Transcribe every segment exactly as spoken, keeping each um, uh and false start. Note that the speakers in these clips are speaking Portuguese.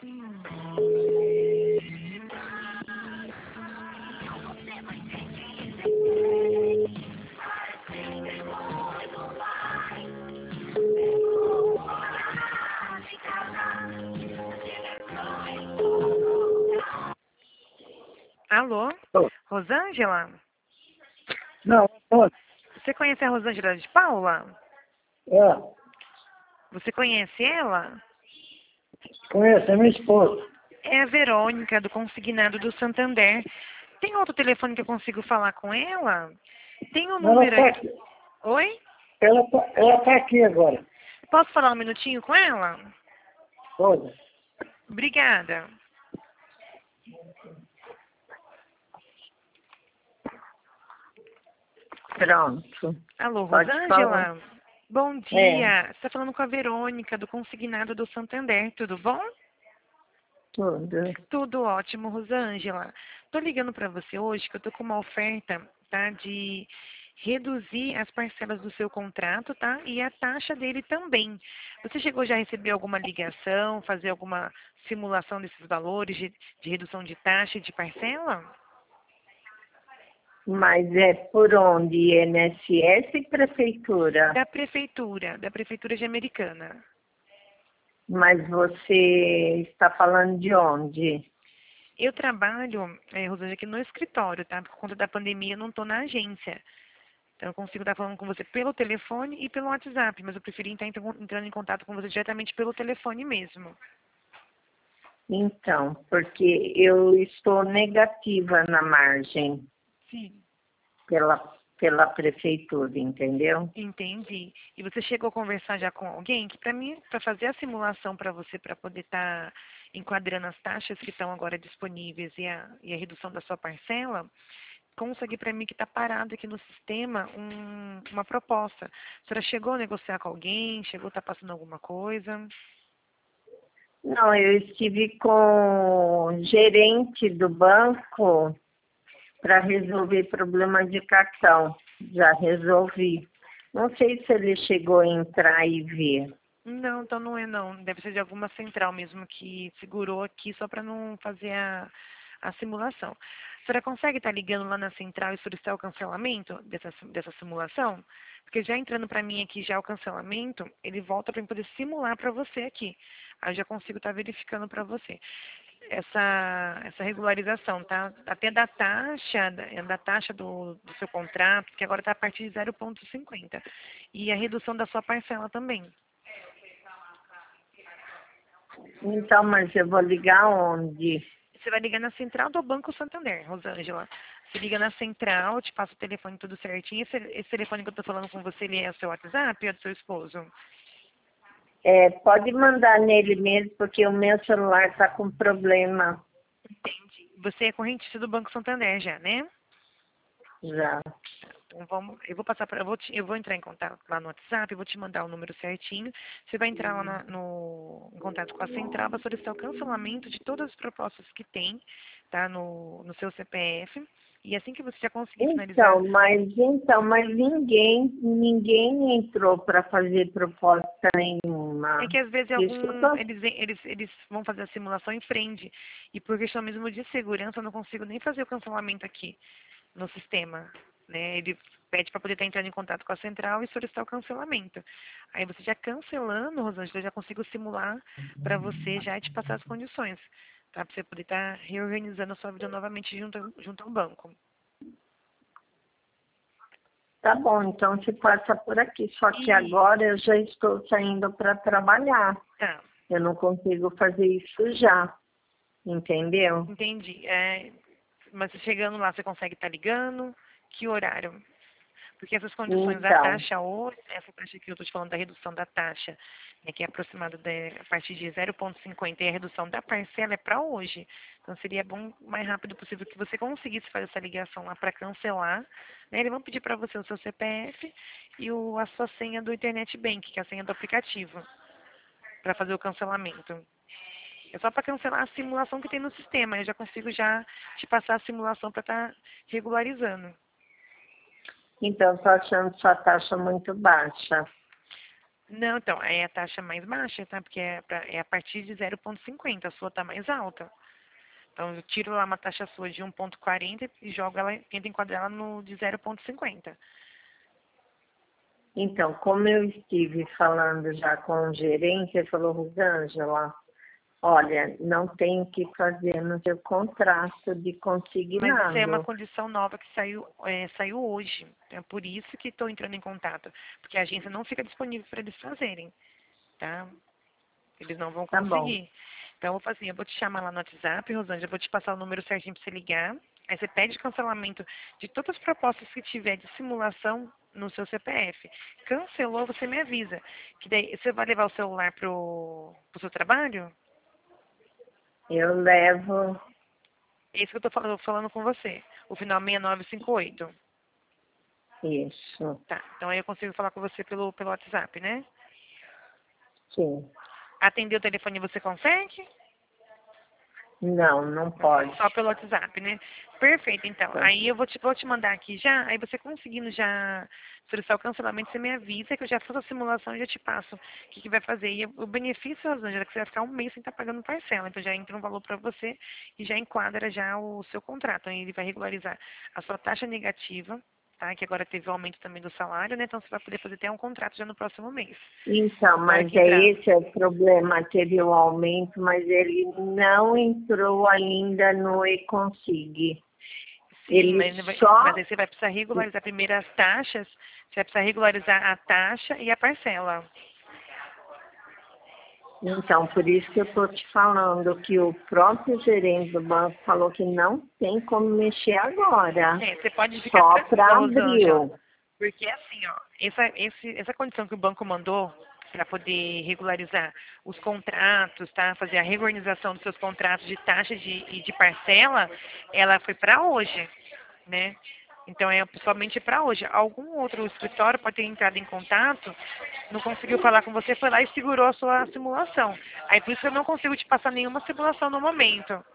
Alô? Oh. Rosângela? Não, não. Você conhece a Rosângela de Paula? É, Você conhece ela? conheço, é minha esposa. É a Verônica, do Consignado do Santander. Tem outro telefone que eu consigo falar com ela? Tem um Ela número está aqui. aqui. Oi? Ela tá, ela tá aqui agora. Posso falar um minutinho com ela? Pode. Obrigada. Pronto. Alô, Pode falar. Rosângela? Bom dia. Você está falando com a Verônica, do Consignado do Santander. Tudo bom? Tudo. Tudo ótimo, Rosângela. Tô ligando para você hoje que eu tô com uma oferta, tá, de reduzir as parcelas do seu contrato, tá? E a taxa dele também. Você chegou já a receber alguma ligação, fazer alguma simulação desses valores de, de redução de taxa e de parcela? Mas é por onde? I N S S e prefeitura? Da prefeitura, da prefeitura de Americana. Mas você está falando de onde? Eu trabalho, é, Rosângela, aqui no escritório, tá? Por conta da pandemia, eu não estou na agência. Então, eu consigo estar falando com você pelo telefone e pelo WhatsApp, mas eu preferi estar entrando em contato com você diretamente pelo telefone mesmo. Então, porque eu estou negativa na margem Sim. pela, pela prefeitura, entendeu? Entendi. E você chegou a conversar já com alguém que, para mim, para fazer a simulação para você, para poder estar enquadrando as taxas que estão agora disponíveis e a, e a redução da sua parcela, consegui para mim que está parado aqui no sistema um, uma proposta. A senhora chegou a negociar com alguém? Chegou a estar passando alguma coisa? Não, eu estive com o gerente do banco para resolver problema de cartão. Já resolvi. Não sei se ele chegou a entrar e ver. Não, então não é não. Deve ser de alguma central mesmo que segurou aqui só para não fazer a, a simulação. A senhora consegue estar ligando lá na central e solicitar o cancelamento dessa, dessa simulação? Porque já entrando para mim aqui já o cancelamento, ele volta para eu poder simular para você aqui. Aí eu já consigo estar verificando para você essa, essa regularização, tá? Até da taxa, da, da taxa do, do seu contrato, que agora está a partir de zero vírgula cinquenta. E a redução da sua parcela também. Então, mas eu vou ligar onde? Você vai ligar na central do Banco Santander, Rosângela. Você liga na central, te passa o telefone tudo certinho. Esse, esse telefone que eu estou falando com você, ele é o seu WhatsApp ou é do seu esposo? É, pode mandar nele mesmo, porque o meu celular está com problema Entendi. Você é correntista do Banco Santander já, né? já. Então vamos, eu vou passar para, eu vou, te, eu vou entrar em contato lá no WhatsApp, eu vou te mandar o número certinho. Você vai entrar lá na, no, em contato com a central, vai solicitar o cancelamento de todas as propostas que tem, tá, no, no seu C P F. E assim que você já conseguir finalizar. Então, mas então, mas ninguém, ninguém entrou para fazer proposta nenhuma. É que às vezes Isso que eu algum, tô... eles, eles, eles vão fazer a simulação em frente. E por questão mesmo de segurança, eu não consigo nem fazer o cancelamento aqui no sistema. Né? Ele pede para poder estar entrando em contato com a central e solicitar o cancelamento. Aí você já cancelando, Rosângela, eu já consigo simular para você já e te passar as condições. Tá? Para você poder estar reorganizando a sua vida novamente junto, junto ao banco. Tá bom, então se passa por aqui. Só que E, agora eu já estou saindo para trabalhar. tá, Eu não consigo fazer isso já. Entendeu? entendi. É, mas chegando lá, você consegue estar ligando? Que horário? Porque essas condições da Então, taxa hoje, essa taxa que eu estou te falando da redução da taxa, né, que é aproximada de, a partir de zero vírgula cinquenta e a redução da parcela é para hoje. Então seria bom o mais rápido possível que você conseguisse fazer essa ligação lá para cancelar. Né, eles vão pedir para você o seu C P F e o, a sua senha do Internet Bank, que é a senha do aplicativo, para fazer o cancelamento. É só para cancelar a simulação que tem no sistema. Eu já consigo já te passar a simulação para estar regularizando. então estou achando sua taxa muito baixa. Não, então, aí é a taxa mais baixa, tá? Porque é, pra, é a partir de zero vírgula cinquenta, a sua tá mais alta. Então, eu tiro lá uma taxa sua de um vírgula quarenta e jogo ela, tento enquadrar ela no de zero vírgula cinquenta. Então, como eu estive falando já com o gerente, ele falou, Rosângela, olha, não tem o que fazer no seu contrato de Mas isso é uma consignado. condição nova que saiu, é, saiu hoje. Então, é por isso que estou entrando em contato. Porque a agência não fica disponível para eles fazerem, tá? Eles não vão Tá bom. conseguir. Então, eu vou fazer, eu vou te chamar lá no WhatsApp, Rosângela, eu vou te passar o número certinho para você ligar. Aí você pede cancelamento de todas as propostas que tiver de simulação no seu C P F. Cancelou, você me avisa. Que daí, você vai levar o celular pro, pro seu trabalho? Eu levo É isso que eu estou falando, falando com você. O final seis nove cinco oito. isso. Tá, então aí eu consigo falar com você pelo, pelo WhatsApp, né? Sim. Atender o telefone você consegue? Não, não pode. Só pelo WhatsApp, né? Perfeito, então. Tá. Aí eu vou te, vou te mandar aqui já, aí você conseguindo já solicitar o cancelamento, você me avisa que eu já faço a simulação e já te passo o que, que vai fazer. E o benefício, Rosângela, é que você vai ficar um mês sem estar pagando parcela. Então já entra um valor para você e já enquadra já o seu contrato. Aí ele vai regularizar a sua taxa negativa, tá? Que agora teve o aumento também do salário, né? Então você vai poder fazer até um contrato já no próximo mês. Então, Na hora mas que é entrar. esse é o problema, teve o aumento, mas ele não entrou ainda no e-consig. Sim, Ele mas, não vai- mas só, aí você vai precisar regularizar primeiro as taxas, você vai precisar regularizar a taxa e a parcela. então, por isso que eu estou te falando que o próprio gerente do banco falou que não tem como mexer agora, É, você pode ficar só tranquila, para Rosângela, abril. porque assim, ó, essa, esse, essa condição que o banco mandou para poder regularizar os contratos, tá? Fazer a regularização dos seus contratos de taxa de, e de parcela, ela foi para hoje, né? Então é somente para hoje. Algum outro escritório pode ter entrado em contato, não conseguiu falar com você, foi lá e segurou a sua simulação. Aí por isso que eu não consigo te passar nenhuma simulação no momento,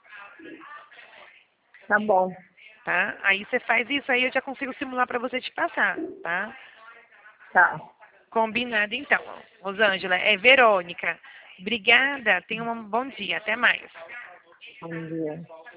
Tá bom, tá? Aí você faz isso, aí eu já consigo simular para você te passar, tá? tá. Combinado então. Rosângela, é Verônica. Obrigada, tenha um bom dia. Até mais. Bom dia.